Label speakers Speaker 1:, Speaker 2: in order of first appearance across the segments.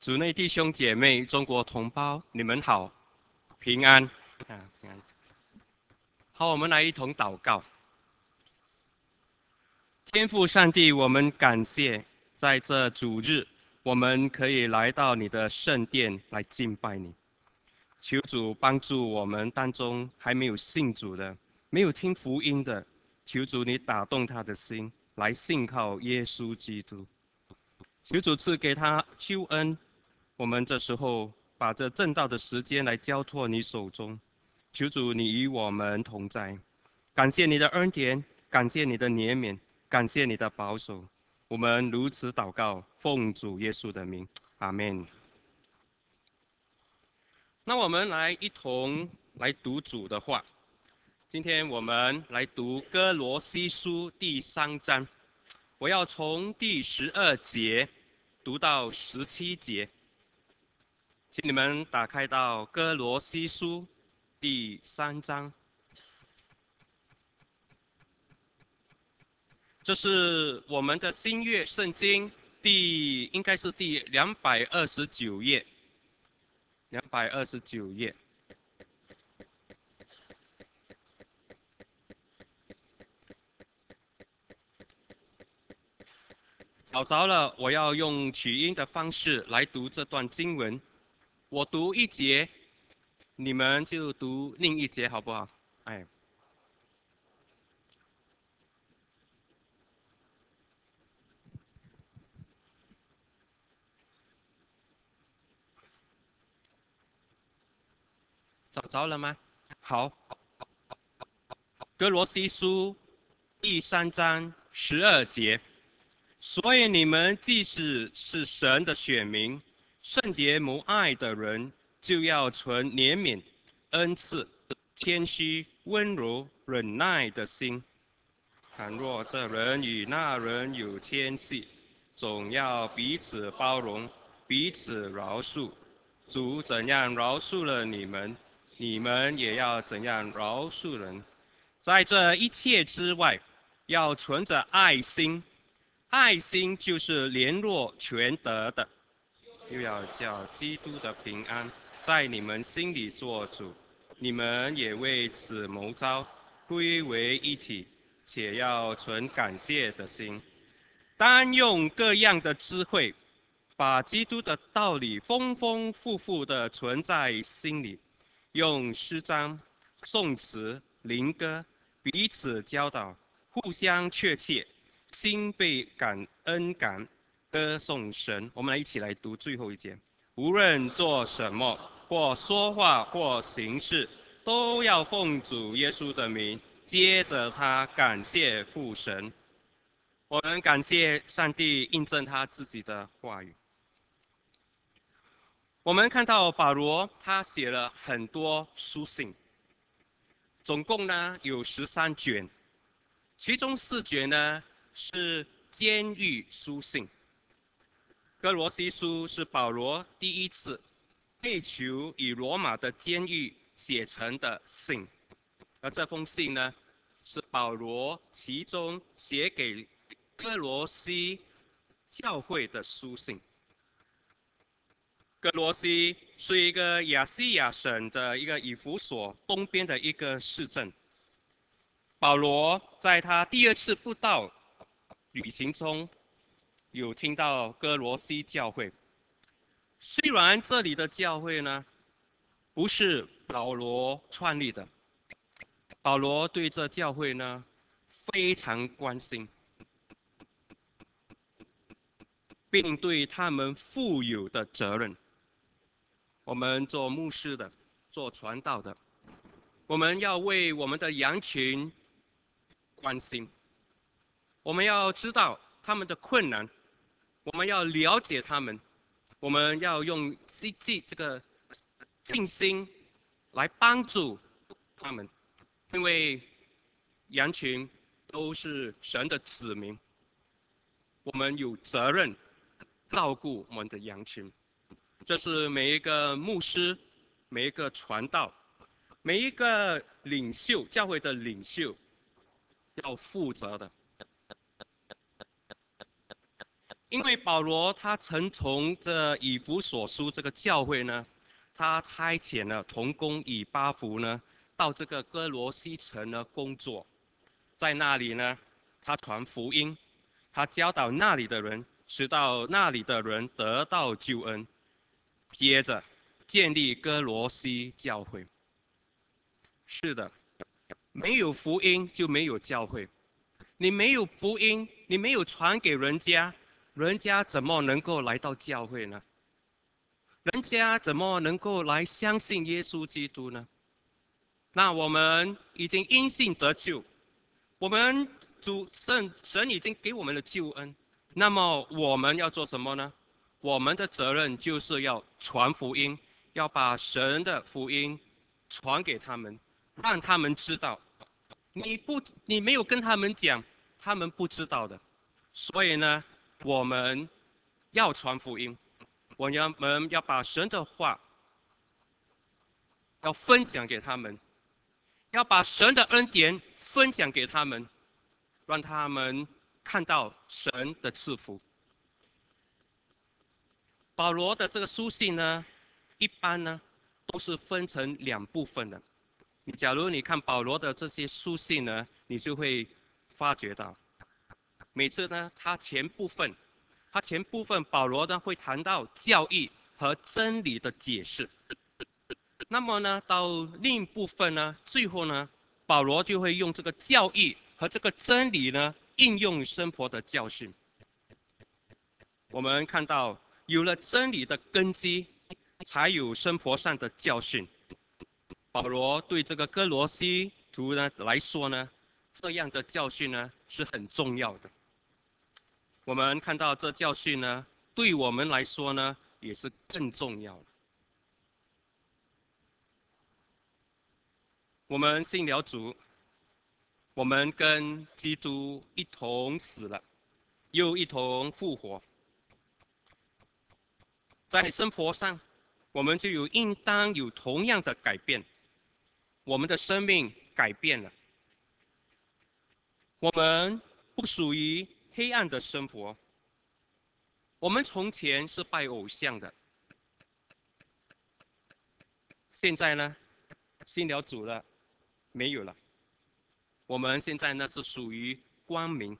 Speaker 1: 主内弟兄姐妹、中国同胞，你们好，平安平安。好，我们来一同祷告。天父上帝，我们感谢在这主日，我们可以来到你的圣殿来敬拜你。求主帮助我们当中还没有信主的、没有听福音的，求主你打动他的心，来信靠耶稣基督。求主赐给他救恩。我们这时候把这正道的时间来交托你手中，求主你与我们同在。感谢你的恩典，感谢你的怜悯，感谢你的保守。我们如此祷告，奉主耶稣的名，阿们。那我们来一同来读主的话。今天我们来读哥罗西书第3章，我要从第12节读到17节。请你们打开到哥罗西书第3章，这是我们的新约圣经应该是第229页，229页。找着了，我要用取音的方式来读这段经文。我读一节，你们就读另一节，好不好？哎，找着了吗？好，哥罗西书第3章12节。所以你们即使是神的选民，圣洁无爱的人，就要存怜悯、恩赐、谦虚、温柔、忍耐的心。倘若这人与那人有牵系，总要彼此包容，彼此饶恕。主怎样饶恕了你们，你们也要怎样饶恕人。在这一切之外，要存着爱心。爱心就是联络全德的，又要叫基督的平安在你们心里做主。你们也为此谋召，归为一体，且要存感谢的心。单用各样的智慧，把基督的道理丰丰富富地存在心里，用诗章、颂词、灵歌彼此教导，互相确切，心被恩感，歌颂神。我们来一起来读最后一节。无论做什么，或说话，或行事，都要奉主耶稣的名，接着他感谢父神。我们感谢上帝印证他自己的话语。我们看到保罗他写了很多书信，总共呢有13卷，其中4卷呢是监狱书信。哥罗西书是保罗第一次被囚以罗马的监狱写成的信，而这封信呢是保罗其中写给哥罗西教会的书信。哥罗西是一个亚细亚省的一个以弗所东边的一个市镇。保罗在他第2次布道旅行中，有听到哥罗西教会。虽然这里的教会呢不是保罗创立的，保罗对这教会呢非常关心，并对他们负有的责任。我们做牧师的，做传道的，我们要为我们的羊群关心，我们要知道他们的困难，我们要了解他们，我们要用这个尽心来帮助他们，因为羊群都是神的子民，我们有责任照顾我们的羊群。这是每一个牧师、每一个传道、每一个领袖、教会的领袖要负责的。 因为保罗他曾从这以弗所书这个教会呢，他差遣了同工以巴弗呢，到这个哥罗西城呢工作，在那里呢，他传福音，他教导那里的人，使到那里的人得到救恩，接着建立哥罗西教会。是的，没有福音就没有教会。你没有福音，你没有传给人家，人家怎么能够来到教会呢？人家怎么能够来相信耶稣基督呢？那我们已经因信得救，我们神已经给我们的救恩，那么我们要做什么呢？我们的责任就是要传福音，要把神的福音传给他们，让他们知道。你没有跟他们讲，他们不知道的。所以呢，我们要传福音，我们要把神的话要分享给他们，要把神的恩典分享给他们，让他们看到神的赐福。保罗的这个书信呢，一般呢都是分成两部分的。假如你看保罗的这些书信呢，你就会发觉到，每次呢他前部分保罗呢会谈到教义和真理的解释，那么呢到另一部分呢，最后呢保罗就会用这个教义和这个真理呢应用生活的教训。我们看到有了真理的根基，才有生活上的教训。保罗对这个哥罗西图呢来说呢，这样的教训呢是很重要的。我们看到这教训呢，对我们来说呢也是更重要的。我们信了主，我们跟基督一同死了，又一同复活。在生活上，我们就应当有同样的改变。我们的生命改变了，我们不属于黑暗的生活。我们从前是拜偶像的，现在呢，信了主了，没有了。我们现在呢是属于光明，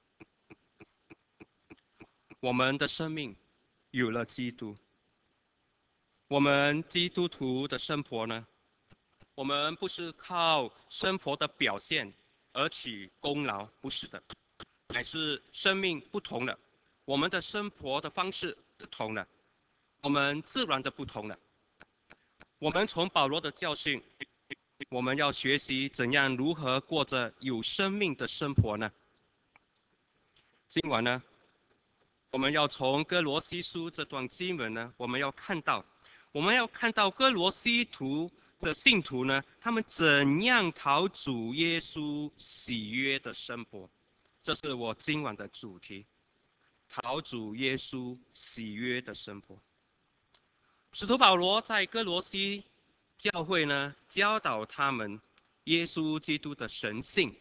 Speaker 1: 我们的生命有了基督。我们基督徒的生活呢，我们不是靠生活的表现而取功劳，不是的，乃是生命不同了，我们的生活的方式不同了，我们自然的不同了。我们从保罗的教训，我们要学习怎样如何过着有生命的生活呢？今晚呢，我们要从哥罗西书这段经文呢，我们要看到哥罗西图的信徒呢，他们怎样讨主耶稣喜悦的生活。这是我今晚的主题，讨主耶稣喜悦的生活。使徒保罗在哥罗西教会呢，教导他们耶稣基督的神性，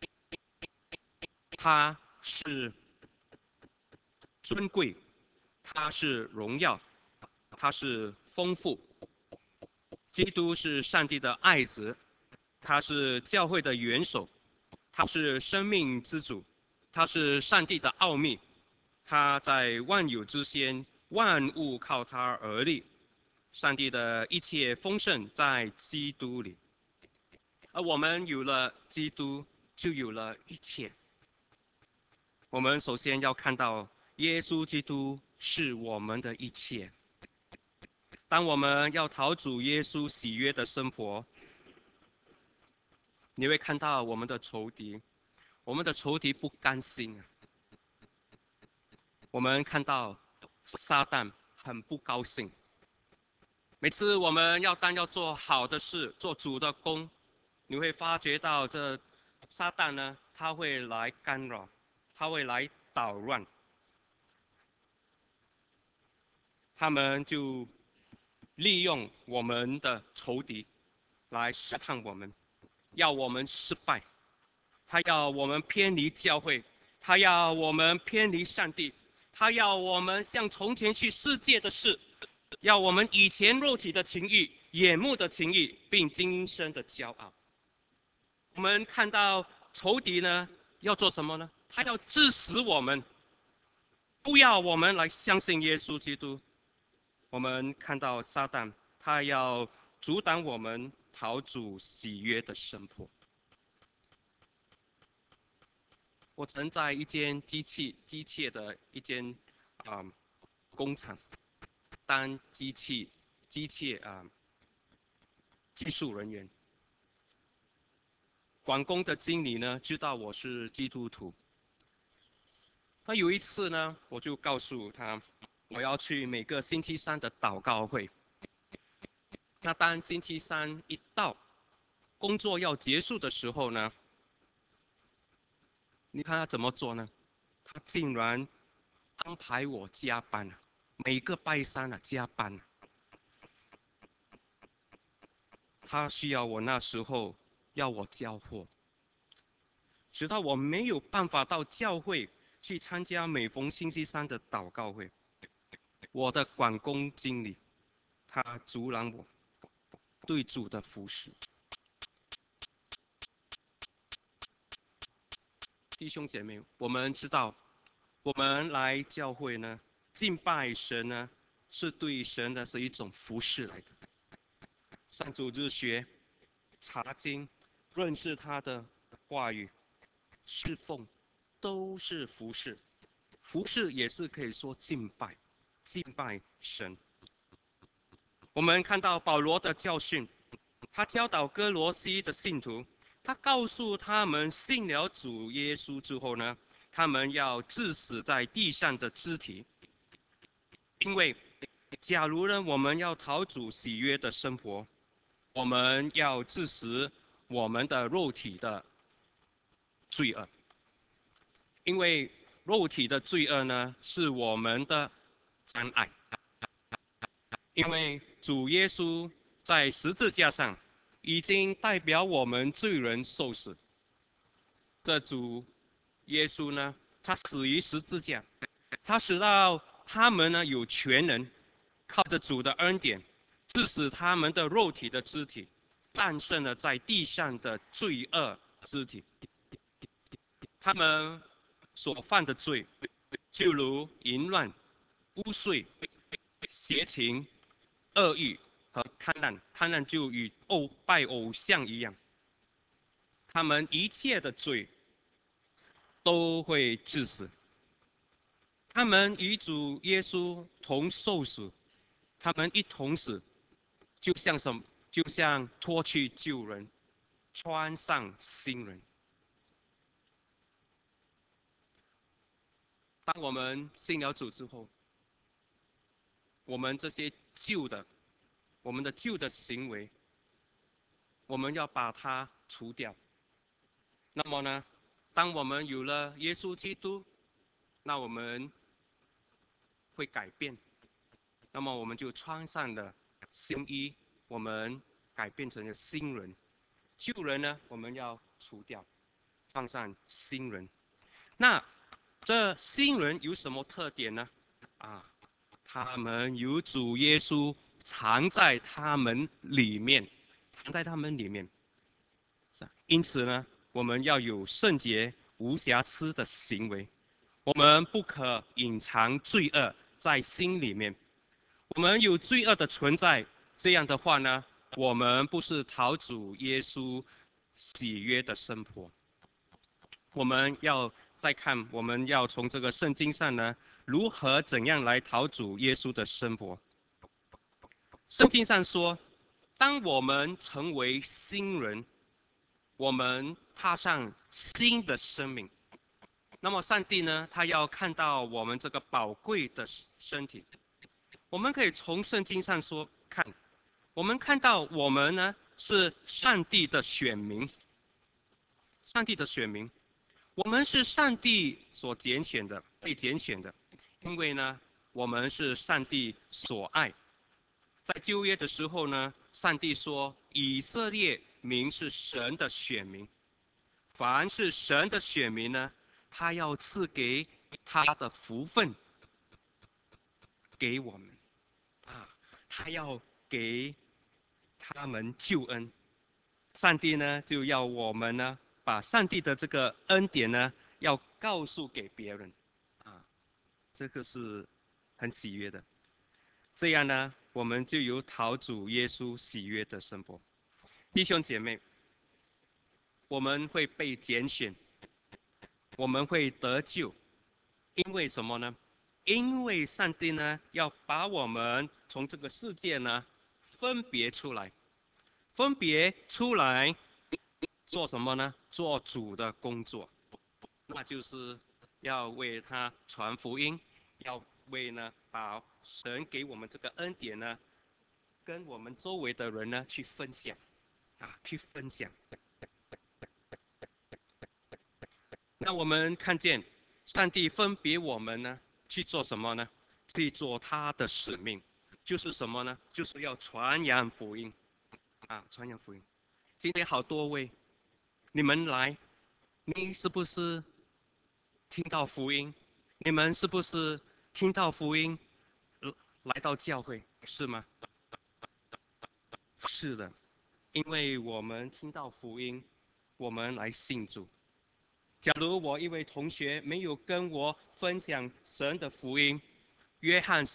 Speaker 1: 他是尊贵，他是荣耀，他是丰富。基督是上帝的爱子，他是教会的元首，他是生命之主，他是上帝的奥秘，他在万有之先，万物靠他而立。上帝的一切丰盛在基督里，而我们有了基督，就有了一切。我们首先要看到耶稣基督是我们的一切。当我们要讨主耶稣喜悦的生活，你会看到我们的仇敌，不甘心啊。我们看到撒旦很不高兴。每次我们要做好的事，做主的工，你会发觉到这撒旦呢，他会来干扰，他会来捣乱，他们就利用我们的仇敌来试探我们，要我们失败，他要我们偏离教会，他要我们偏离上帝， 他要我们像从前去世界的事，要我们以前肉体的情欲、眼目的情欲，并今生的骄傲。我们看到仇敌呢，要做什么呢？他要致死我们，不要我们来相信耶稣基督。我们看到撒旦，他要阻挡我们讨主喜悦的生活。我曾在一间机械的一间工厂当机械技术人员。管工的经理呢知道我是基督徒，他有一次呢，我就告诉他我要去每个星期三的祷告会。那当星期三一到，工作要结束的时候呢，你看他怎么做呢？他竟然安排我加班，每个拜三加班。他需要我那时候要我交货，直到我没有办法到教会去参加每逢星期三的祷告会。我的管工经理他阻拦我对主的服侍。弟兄姐妹，我们知道，我们来教会呢，敬拜神呢，是对神的是一种服侍来的。上主日学、查经、认识他的话语、侍奉，都是服侍。服侍也是可以说敬拜，敬拜神。我们看到保罗的教训，他教导哥罗西的信徒，他告诉他们信了主耶稣之后呢，他们要致死在地上的肢体，因为假如呢我们要讨主喜悦的生活，我们要致死我们的肉体的罪恶，因为肉体的罪恶呢是我们的障碍，因为主耶稣在十字架上已经代表我们罪人受死。这主耶稣呢，他死于十字架，他使到他们呢有权能，靠着主的恩典，致使他们的肉体的肢体战胜了在地上的罪恶肢体。他们所犯的罪，就如淫乱、污秽、邪情、恶欲和贪婪。贪婪就与拜偶像一样，他们一切的罪都会致死。他们与主耶稣同受死，他们一同死，就像什么？就像脱去旧人，穿上新人。当我们信了主之后，我们这些我们的旧的行为，我们要把它除掉。那么呢，当我们有了耶稣基督，那我们会改变。那么我们就穿上了新衣，我们改变成了新人。旧人呢，我们要除掉，放上新人。那这新人有什么特点呢？他们有主耶稣藏在他们里面，藏在他们里面。因此呢，我们要有圣洁无瑕疵的行为，我们不可隐藏罪恶在心里面。我们有罪恶的存在，这样的话呢，我们不是讨主耶稣喜悦的生活。我们要再看，我们要从这个圣经上呢，怎样来讨主耶稣的生活。圣经上说，当我们成为新人，我们踏上新的生命，那么上帝呢，他要看到我们这个宝贵的身体。我们可以从圣经上说看，我们看到我们呢是上帝的选民，上帝的选民，我们是上帝所拣选的，被拣选的，因为呢，我们是上帝所爱。在旧约的时候呢，上帝说以色列民是神的选民，凡是神的选民呢，他要赐给他的福分， 给我们啊，他要给他们救恩。上帝呢就要我们呢把上帝的这个恩典呢要告诉给别人啊，这个是很喜悦的。这样呢，我们就有讨主耶稣喜悦的生活。弟兄姐妹，我们会被拣选，我们会得救，因为什么呢？因为上帝呢要把我们从这个世界呢分别出来，分别出来做什么呢？做主的工作，那就是要为他传福音，要为呢把神给我们这个恩典呢，跟我们周围的人呢去分享，啊，去分享。那我们看见上帝分别我们呢去做什么呢？去做他的使命，就是什么呢？就是要传扬福音，啊，传扬福音。今天好多位，你们来，你是不是听到福音？你们是不是听到福音来到教会？是吗？是的，因为我们听到福音，我们来信主。假如我一位同学没有跟我分享神的福音，约翰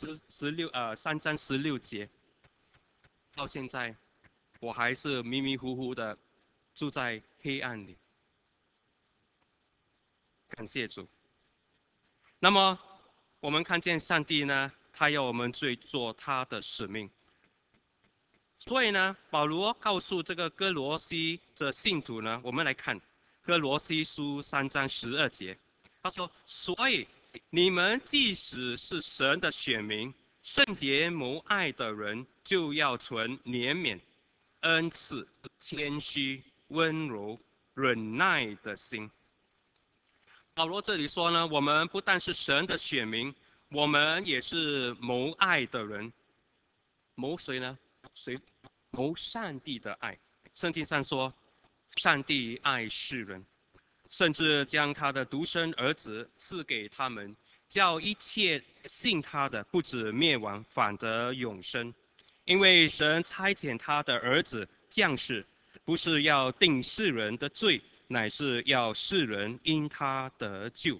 Speaker 1: 3章16节，到现在我还是迷迷糊糊的住在黑暗里。感谢主。那么我们看见上帝呢，他要我们去做他的使命。所以呢，保罗告诉这个哥罗西的信徒呢，我们来看哥罗西书3章12节，他说：“所以你们即使是神的选民，圣洁蒙爱的人，就要存怜悯、恩慈、谦虚、温柔、忍耐的心。”保罗这里说呢，我们不但是神的选民，我们也是蒙爱的人。蒙谁呢？谁？蒙上帝的爱。圣经上说，上帝爱世人，甚至将他的独生儿子赐给他们，叫一切信他的不止灭亡，反得永生。因为神差遣他的儿子降世，不是要定世人的罪，乃是要世人因他得救。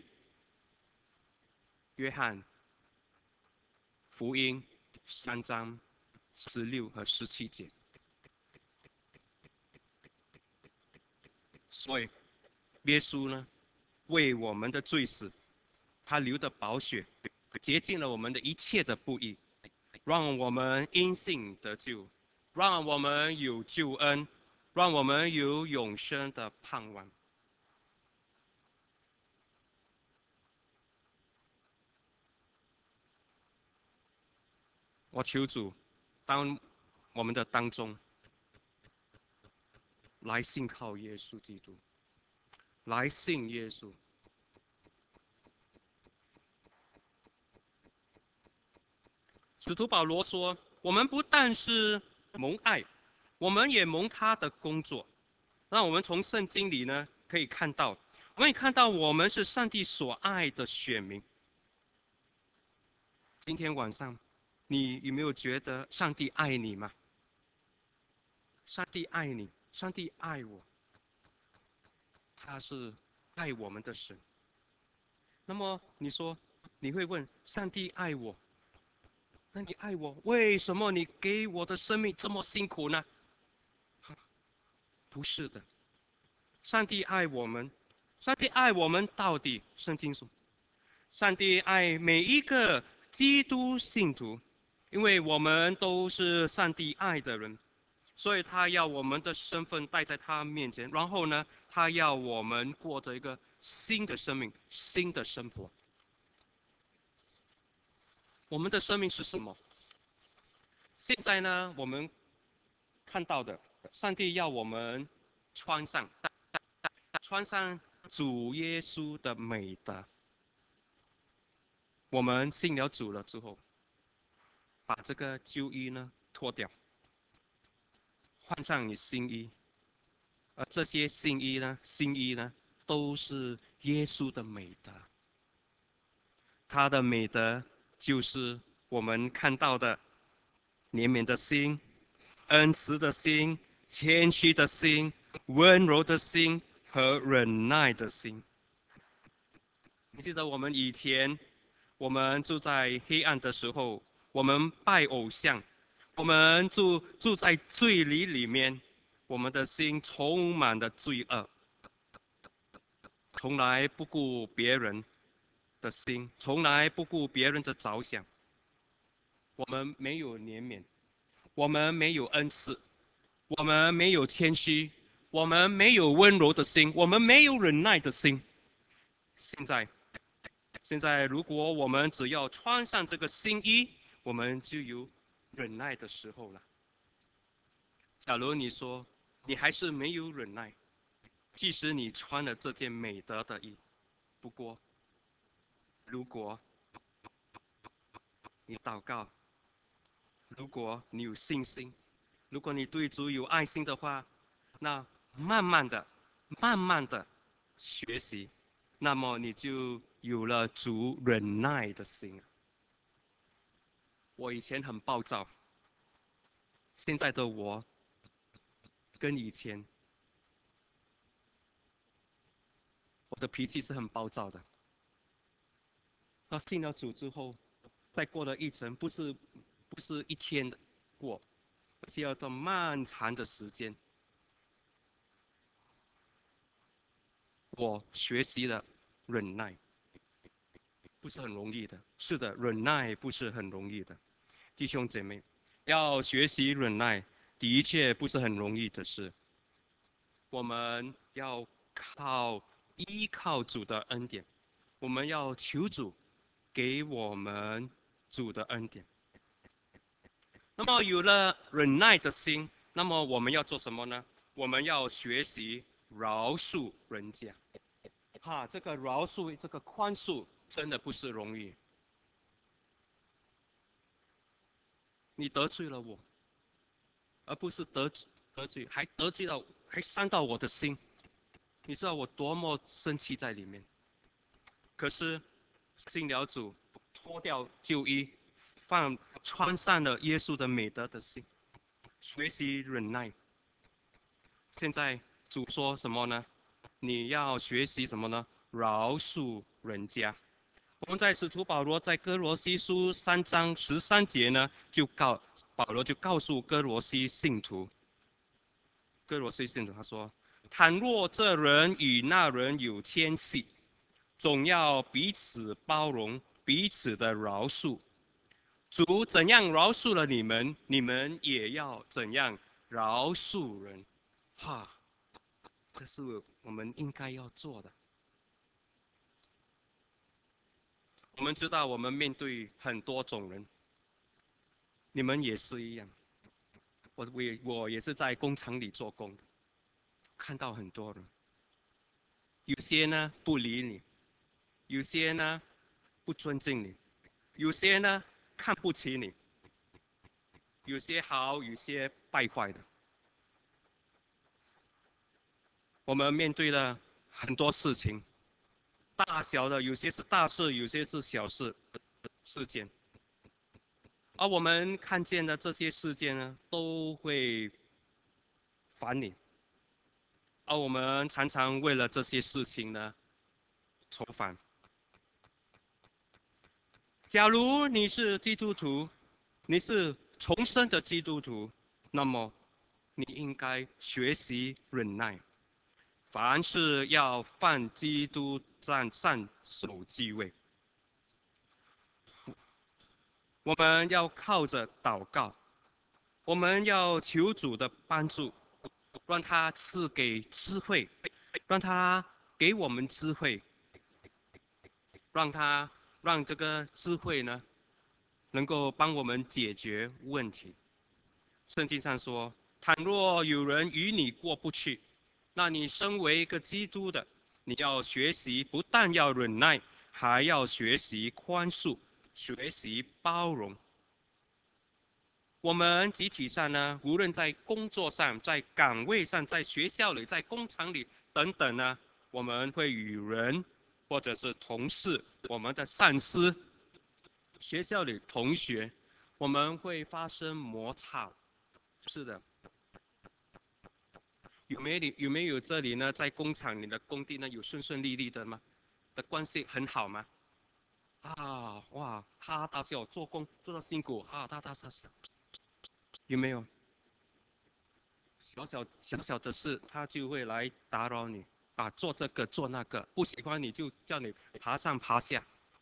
Speaker 1: 约翰福音3章16和17节。所以耶稣呢，为我们的罪死，他流的宝血洁净了我们的一切的不义，让我们因信得救，让我们有救恩，让我们有永生的盼望。我求主，当我们的当中来信靠耶稣基督，来信耶稣。使徒保罗说：“我们不但是蒙爱，我们也蒙他的工作。”那我们从圣经里呢，可以看到，我们也看到我们是上帝所爱的选民。今天晚上，你有没有觉得上帝爱你吗？上帝爱你，上帝爱我，他是爱我们的神。那么你说，你会问：上帝爱我，那你爱我，为什么你给我的生命这么辛苦呢？不是的，上帝爱我们，上帝爱我们到底。圣经说，上帝爱每一个基督信徒，因为我们都是上帝爱的人，所以他要我们的身份带在他面前，然后呢，他要我们过着一个新的生命、新的生活。我们的生命是什么？现在呢，我们看到的，上帝要我们穿上主耶稣的美德。我们信了主了之后，把这个旧衣呢脱掉，换上你新衣。而这些新衣呢，都是耶稣的美德。他的美德就是我们看到的怜悯的心、恩慈的心、谦虚的心、温柔的心和忍耐的心。你记得我们以前，我们住在黑暗的时候，我们拜偶像，我们住在罪里面，我们的心充满了罪恶，从来不顾别人的心，从来不顾别人的着想。我们没有怜悯，我们没有恩慈，我们没有谦虚，我们没有温柔的心，我们没有忍耐的心。现在，如果我们只要穿上这个新衣，我们就有忍耐的时候了。假如你说你还是没有忍耐，即使你穿了这件美德的衣，不过如果你祷告，如果你有信心，如果你对主有爱心的话，那慢慢的、慢慢的学习，那么你就有了主忍耐的心。我以前很暴躁，现在的我跟以前，我的脾气是很暴躁的。到信了主之后，再过了一程，不是一天的过，而是要到漫长的时间。我学习了忍耐，不是很容易的。是的，忍耐不是很容易的，弟兄姐妹，要学习忍耐，的确不是很容易的事。我们要依靠主的恩典，我们要求主给我们主的恩典。那么有了忍耐的心，那么我们要做什么呢？我们要学习饶恕人家。这个饶恕，这个宽恕，真的不是容易。你得罪了我，而不是得罪，还伤到我的心。你知道我多么生气在里面。可是信了主，脱掉旧衣，穿上了耶稣的美德的心，学习忍耐。现在主说什么呢？你要学习什么呢？饶恕人家。我们在使徒保罗在哥罗西书3章13节呢，保罗就告诉哥罗西信徒，他说：倘若这人与那人有牵系，总要彼此包容，彼此的饶恕。主怎样饶恕了你们，你们也要怎样饶恕人。这是我们应该要做的。我们知道，我们面对很多种人，你们也是一样。我也是在工厂里做工的，看到很多人，有些呢不理你，有些呢不尊敬你，有些呢看不起你，有些好，有些败坏的。我们面对了很多事情，大小的，有些是大事，有些是小事件。而我们看见的这些事件呢，都会烦你。而我们常常为了这些事情呢愁烦。假如你是基督徒，你是重生的基督徒，那么你应该学习忍耐，凡事要放基督上首继位。我们要靠着祷告，我们要求主的帮助，让他赐给智慧，让他给我们智慧，让这个智慧呢，能够帮我们解决问题。圣经上说，倘若有人与你过不去，那你身为一个基督的，你要学习，不但要忍耐，还要学习宽恕，学习包容。我们集体上呢，无论在工作上、在岗位上、在学校里、在工厂里等等呢，我们会与人或者是同事、我们的上司学校里同学，我们会发生摩擦。是的，有没有这里呢？在工厂，你的工地呢有顺顺利利的吗？的关系很好吗？啊，哇，哈哈大笑，做工做到辛苦，哈哈大大笑笑，有没有？小小的事，他就会来打扰你啊，做这个做那个，不喜欢你就叫你爬上爬下。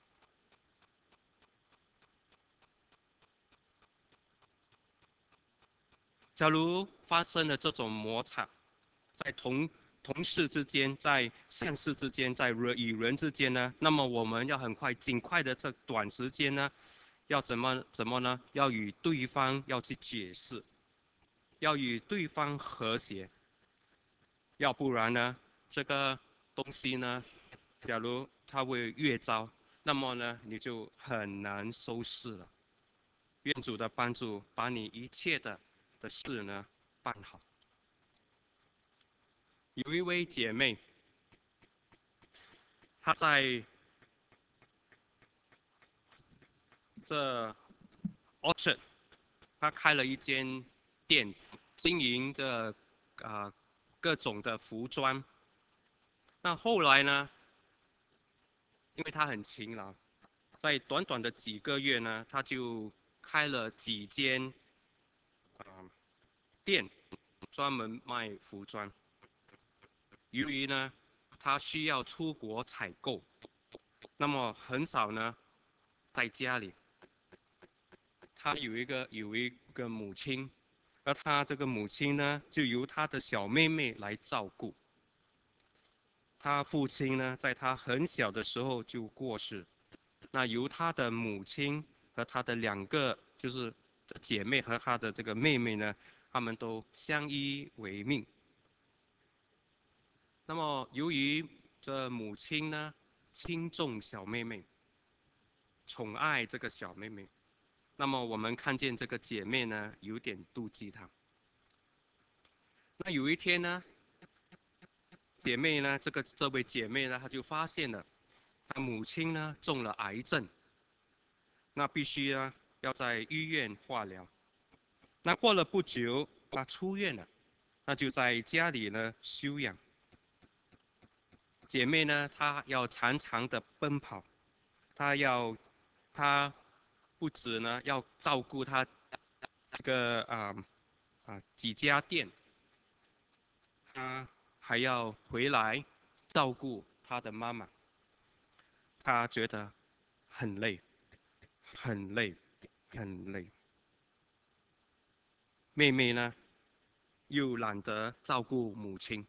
Speaker 1: 假如发生了这种摩擦，在同事之间，在上司之间，在人与人之间呢，那么我们要很快、尽快的这短时间呢，要怎么呢？要与对方要去解释，要与对方和谐，要不然呢，这个东西呢，假如它会越糟，那么呢，你就很难收拾了。愿主的帮助，把你一切的事呢办好。有一位姐妹，她在这 Orchard，她开了一间店，经营着各种的服装。那后来呢，因为她很勤劳，在短短的几个月呢，她就开了几间店，专门卖服装。由于呢，她需要出国采购，那么很少呢在家里。她有一个母亲，而她这个母亲呢，就由她的小妹妹来照顾。她父亲呢，在她很小的时候就过世，那由她的母亲和她的两个就是姐妹和她的这个妹妹呢，她们都相依为命。那么由于这母亲呢轻重小妹妹，宠爱这个小妹妹，那么我们看见这个姐妹呢有点妒忌她。那有一天呢，姐妹呢这位姐妹呢，她就发现了她母亲呢中了癌症，那必须呢要在医院化疗。那过了不久，她出院了，那就在家里呢休养。姐妹呢，她要常常的奔跑，她不止呢要照顾她这个几家店，她还要回来照顾她的妈妈。她觉得很累，很累，很累。妹妹呢又懒得照顾母亲。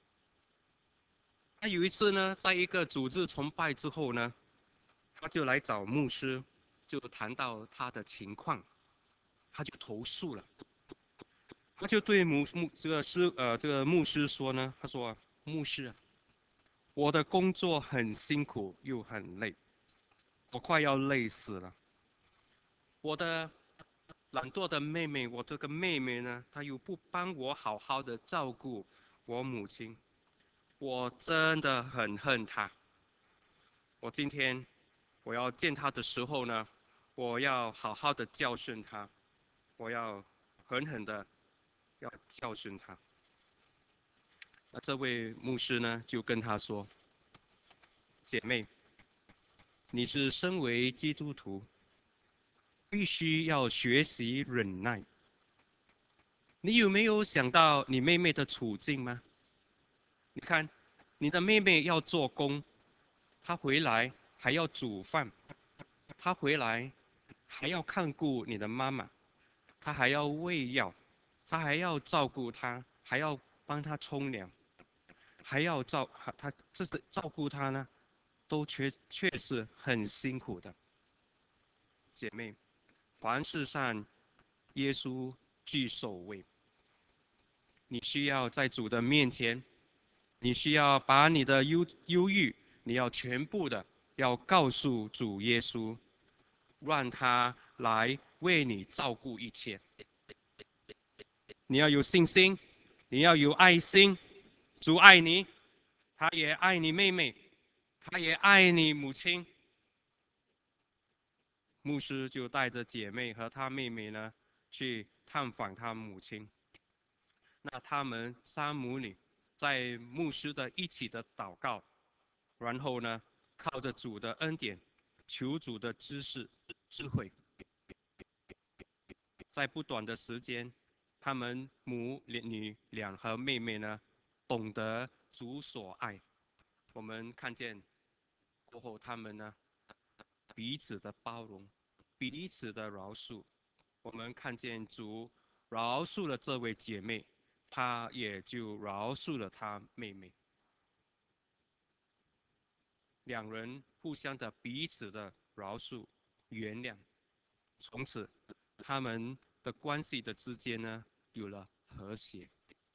Speaker 1: 她有一次呢，在一个组织崇拜之后呢，她就来找牧师，就谈到她的情况，她就投诉了。她就对这个牧师说呢，她说牧师啊，我的工作很辛苦又很累，我快要累死了。我的懒惰的妹妹，我这个妹妹呢，她又不帮我好好的照顾我母亲，我真的很恨她。我今天我要见她的时候呢，我要好好的教训她，我要狠狠的要教训她。那这位牧师呢，就跟她说：姐妹，你是身为基督徒，必须要学习忍耐。你有没有想到你妹妹的处境吗？你看，你的妹妹要做工，她回来还要煮饭，她回来还要看顾你的妈妈，她还要喂药，她还要照顾她，还要帮她冲凉，还要她，这是照顾她呢，都确实很辛苦的。姐妹，凡事上耶稣居首位，你需要在主的面前，你需要把你的忧郁，你要全部的要告诉主耶稣，让他来为你照顾一切。你要有信心，你要有爱心。主爱你，他也爱你妹妹，他也爱你母亲。 牧师就带着姐妹和她妹妹呢去探访她母亲。那他们三母女在牧师的一起的祷告，然后呢，靠着主的恩典，求主的智慧，在不短的时间，他们母女俩和妹妹呢，懂得主所爱。我们看见过后，他们呢彼此的包容，彼此的饶恕。我们看见主饶恕了这位姐妹，她也就饶恕了她妹妹。两人互相的彼此的饶恕、原谅，从此他们的关系的之间呢有了和谐。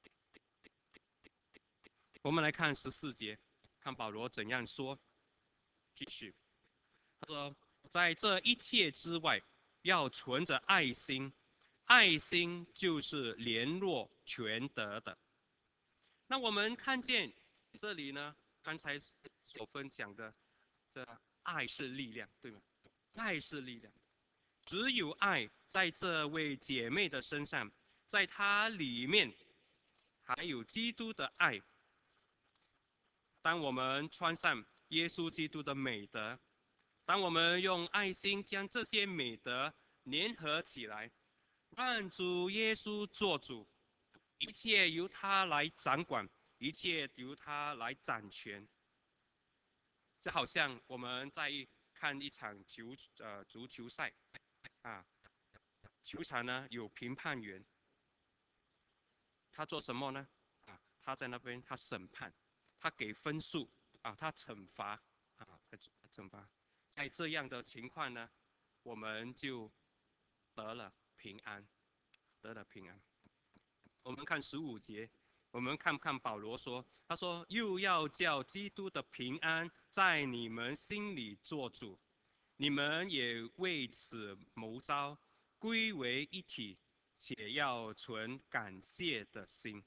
Speaker 1: 我们来看14节，看保罗怎样说。继续，他说，在这一切之外，要存着爱心，爱心就是联络全德的。那我们看见这里呢，刚才所分享的，这爱是力量，对吗？爱是力量，只有爱在这位姐妹的身上，在她里面还有基督的爱。当我们穿上耶稣基督的美德，当我们用爱心将这些美德联合起来，让主耶稣做主，一切由他来掌管，一切由他来掌权。就好像我们在看一场足球赛啊，球场呢有评判员，他做什么呢？啊，他在那边他审判，他给分数啊，他惩罚啊，在惩罚。在这样的情况呢，我们就得了平安，得了平安。我们看15节，我们看看保罗说，他说又要叫基督的平安在你们心里做主，你们也为此谋招，归为一体，且要存感谢的心。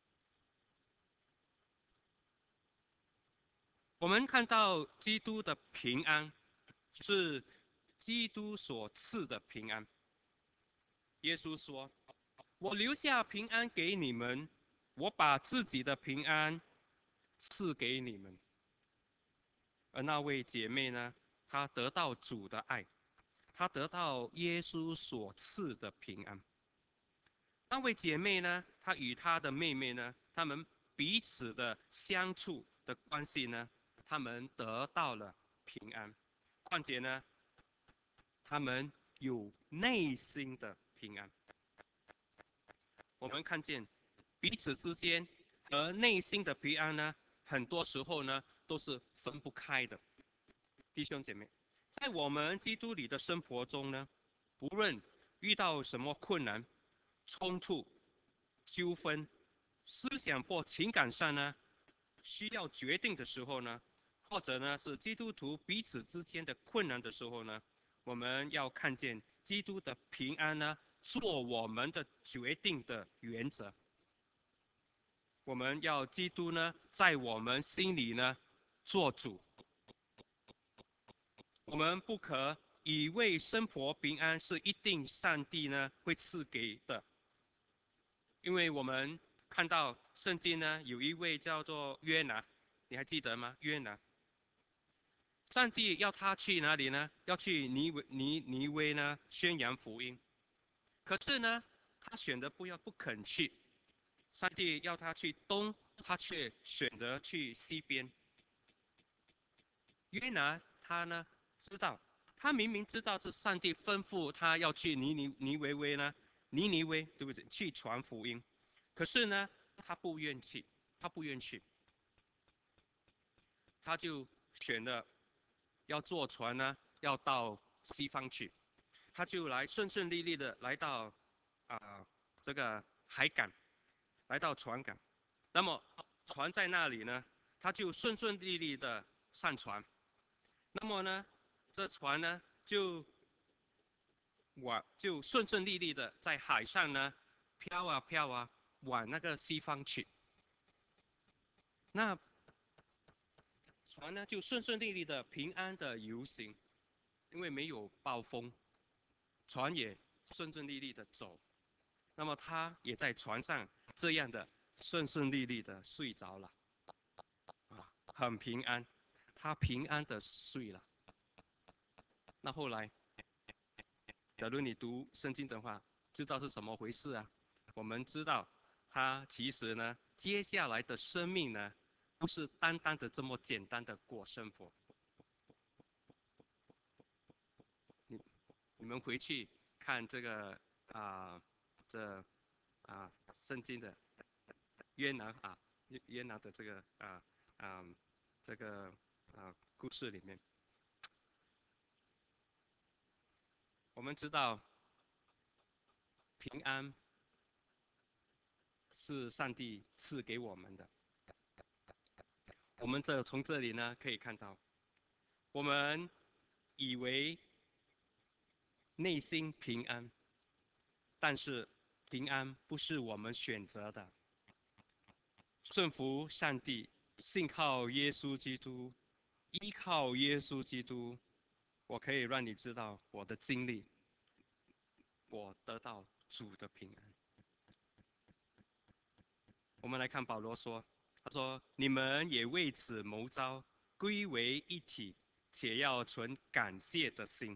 Speaker 1: 我们看到基督的平安是基督所赐的平安。耶稣说：我留下平安给你们，我把自己的平安赐给你们。而那位姐妹呢，她得到主的爱，她得到耶稣所赐的平安。那位姐妹呢，她与她的妹妹呢，她们彼此的相处的关系呢，她们得到了平安。况且呢，她们有内心的平安。我们看见彼此之间和内心的平安呢，很多时候呢都是分不开的。弟兄姐妹，在我们基督里的生活中呢，不论遇到什么困难、冲突、纠纷、思想或情感上呢，需要决定的时候呢，或者呢是基督徒彼此之间的困难的时候呢，我们要看见基督的平安呢，做我们的决定的原则。我们要基督呢，在我们心里呢做主。我们不可以为生活平安是一定上帝呢会赐给的，因为我们看到圣经呢有一位叫做约拿，你还记得吗？约拿，上帝要他去哪里呢？要去尼微呢宣扬福音，可是呢他选择不肯去，上帝要他去东，他却选择去西边。约拿他呢知道，他明明知道是上帝吩咐他要去尼尼微，对不对？去传福音，可是呢，他不愿去，他不愿去，他就选了要坐船呢，要到西方去，他就顺顺利利的来到这个海港，来到船港，那么船在那里呢，他就顺顺利利的上船。那么呢，这船呢就顺顺利利的在海上呢飘啊飘啊，往那个西方去。那船呢就顺顺利利的平安的游行。 因为没有暴风，船也顺顺利利的走，那么他也在船上这样的顺顺利利的睡着了，啊，很平安，他平安的睡了。那后来，假如你读圣经的话，知道是什么回事啊？我们知道，他其实呢，接下来的生命呢，不是单单的这么简单的过生活。你们回去看这个圣经的约拿约拿的这个这个故事里面，我们知道平安是上帝赐给我们的。我们从这里呢可以看到，我们以为内心平安，但是平安不是我们选择的。顺服上帝，信靠耶稣基督，依靠耶稣基督，我可以让你知道我的经历，我得到主的平安。我们来看保罗说，他说：“你们也为此谋招，归为一体，且要存感谢的心。”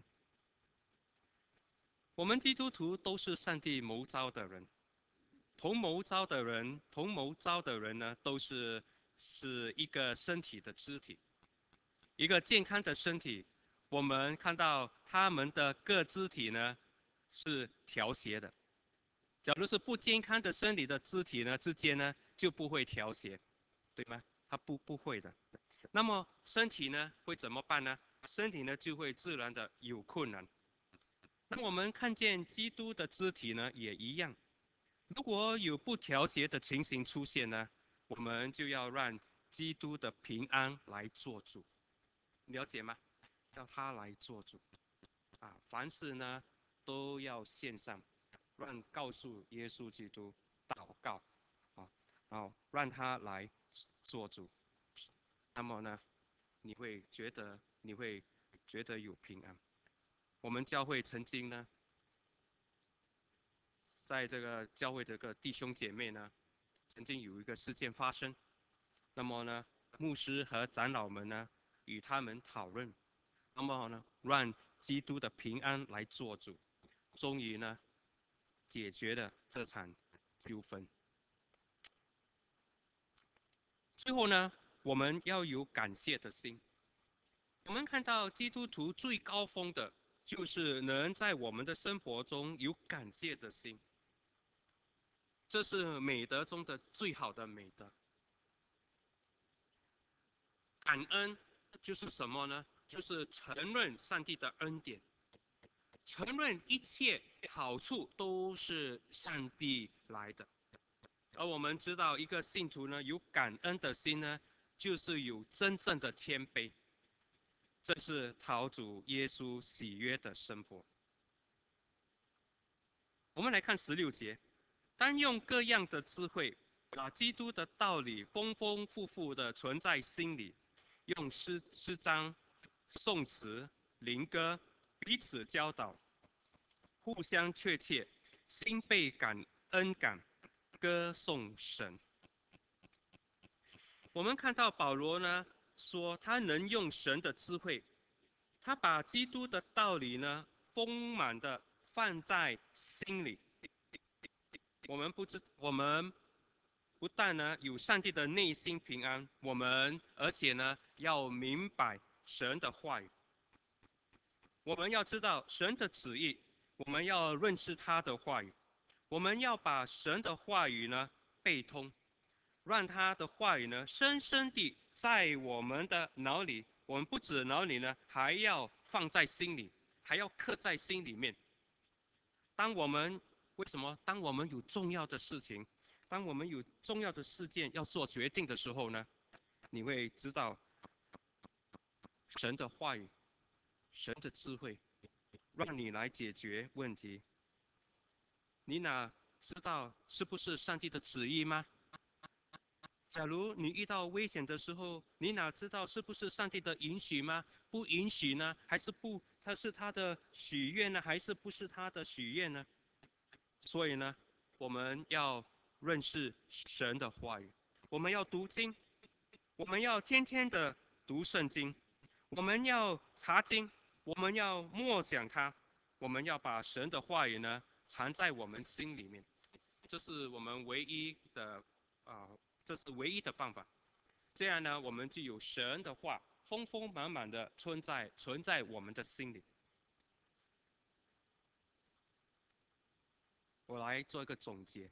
Speaker 1: 我们基督徒都是上帝谋招的人，同谋招的人呢，都是一个身体的肢体，一个健康的身体。我们看到他们的各肢体呢是调谐的。假如是不健康的身体的肢体呢之间呢就不会调谐，对吗？它不会的。那么身体呢会怎么办呢？身体呢就会自然的有困难。那我们看见基督的肢体呢也一样，如果有不调谐的情形出现呢，我们就要让基督的平安来做主，了解吗？要他来做主啊！凡事呢都要献上，告诉耶稣基督祷告啊，然后让他来做主。那么呢，你会觉得有平安。我们教会曾经呢，在这个教会这个弟兄姐妹呢，曾经有一个事件发生。那么呢，牧师和长老们呢，与他们讨论，那么呢，让基督的平安来做主，终于呢，解决了这场纠纷。最后呢，我们要有感谢的心。我们看到基督徒最高峰的，就是能在我们的生活中有感谢的心，这是美德中的最好的美德。感恩就是什么呢？就是承认上帝的恩典，承认一切好处都是上帝来的。而我们知道，一个信徒呢，有感恩的心呢，就是有真正的谦卑，这是讨主耶稣喜悦的生活。我们来看16节，当用各样的智慧，把基督的道理丰丰富富的存在心里，用诗章、颂词、灵歌彼此教导，互相确切，心被恩感，歌颂神。我们看到保罗呢说，他能用神的智慧，他把基督的道理呢丰满的放在心里。我们不但呢有上帝的内心平安，而且呢要明白神的话语。我们要知道神的旨意，我们要认识他的话语，我们要把神的话语呢背通，让他的话语呢深深地在我们的脑里。我们不止脑里呢，还要放在心里，还要刻在心里面。为什么？当我们有重要的事情，当我们有重要的事件要做决定的时候呢，你会知道神的话语、神的智慧，让你来解决问题。你哪知道是不是上帝的旨意吗？假如你遇到危险的时候，你哪知道是不是上帝的允许吗？不允许呢，还是它是他的许愿呢，还是不是他的许愿呢？所以呢，我们要认识神的话语，我们要读经，我们要天天的读圣经，我们要查经，我们要默想它，我们要把神的话语呢藏在我们心里面，这是我们唯一的这是唯一的办法。这样呢，我们就有神的话丰丰满满的存在我们的心里。我来做一个总结。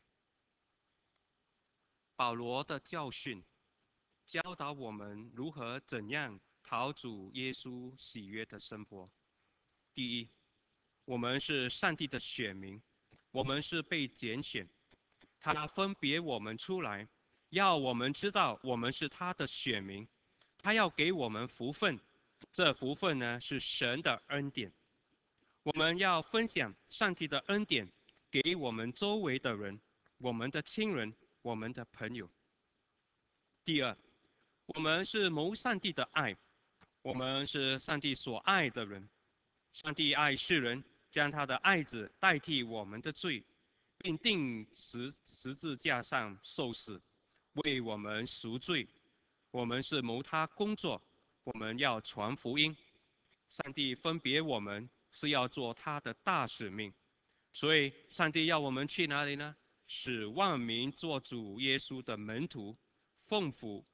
Speaker 1: 保罗的教训教导我们如何怎样讨主耶稣喜悦的生活。第一，我们是上帝的选民，我们是被拣选，他分别我们出来，要我们知道我们是他的选民，他要给我们福分，这福分呢是神的恩典。我们要分享上帝的恩典给我们周围的人，我们的亲人，我们的朋友。第二，我们是蒙上帝的爱，我们是上帝所爱的人。上帝爱世人，将他的爱子代替我们的罪，并钉十字架上受死，为我们赎罪。我们是谋他工作，我们要传福音。上帝分别我们是要做他的大使命，所以上帝要我们去哪里呢？使万民做主耶稣的门徒，奉父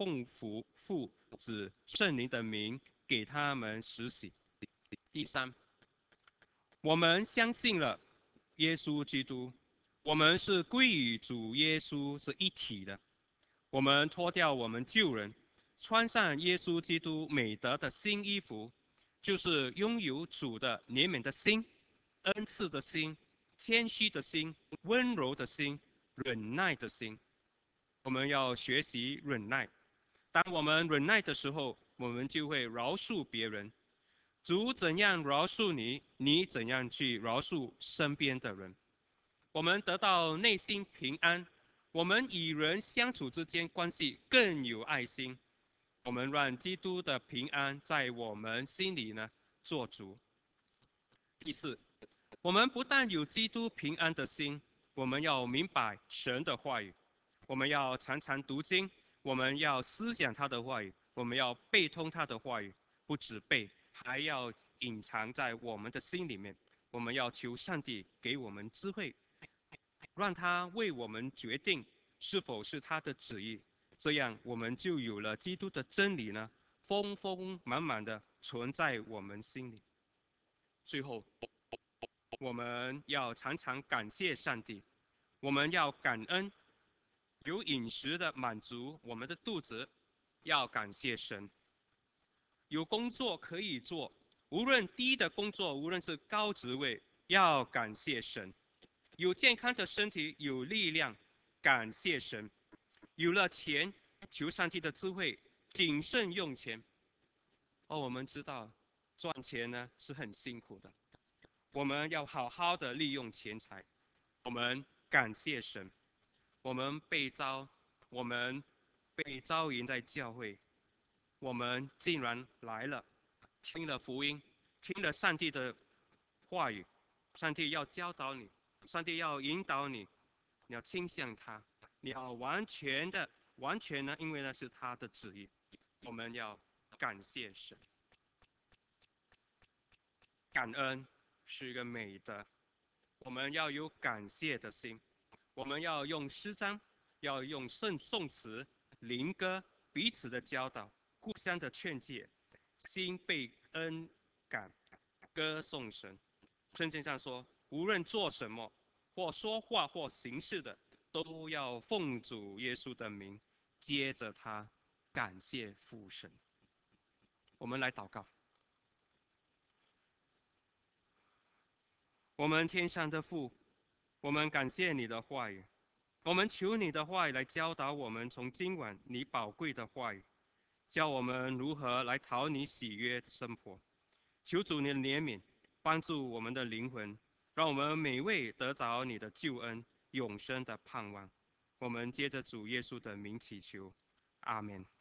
Speaker 1: 子圣灵的名给他们施洗。第三，我们相信了耶稣基督，我们是归于主耶稣是一体的。我们脱掉我们旧人，穿上耶稣基督美德的新衣服，就是拥有主的怜悯的心、恩赐的心、谦虚的心、温柔的心、忍耐的心。我们要学习忍耐。当我们忍耐的时候，我们就会饶恕别人。主怎样饶恕你，你怎样去饶恕身边的人。我们得到内心平安，我们与人相处之间关系更有爱心。我们让基督的平安在我们心里呢做主。第四，我们不但有基督平安的心，我们要明白神的话语，我们要常常读经，我们要思想他的话语，我们要背通他的话语，不止背，还要隐藏在我们的心里面。我们要求上帝给我们智慧，让他为我们决定是否是他的旨意，这样我们就有了基督的真理呢，丰丰满满的存在我们心里。最后，我们要常常感谢上帝，我们要感恩，有饮食的满足我们的肚子，要感谢神；有工作可以做，无论低的工作，无论是高职位，要感谢神；有健康的身体，有力量，感谢神；有了钱，求上帝的智慧，谨慎用钱。我们知道赚钱呢是很辛苦的，我们要好好的利用钱财。我们感谢神，我们被招引在教会，我们竟然来了，听了福音，听了上帝的话语，上帝要教导你，上帝要引导你，你要倾向他，你要完全呢，因为那是他的旨意。我们要感谢神，感恩是一个美德，我们要有感谢的心，我们要用诗章，要用颂词、灵歌，彼此的教导，互相的劝诫，心被恩感，歌颂神。圣经上说，无论做什么，或说话或行事的，都要奉主耶稣的名，接着他感谢父神。我们来祷告。我们天上的父，我们感谢你的话语，我们求你的话语来教导我们，从今晚你宝贵的话语，教我们如何来讨你喜悦的生活。求主你的怜悯，帮助我们的灵魂，让我们每位得着你的救恩，永生的盼望。我们接着主耶稣的名祈求，阿门。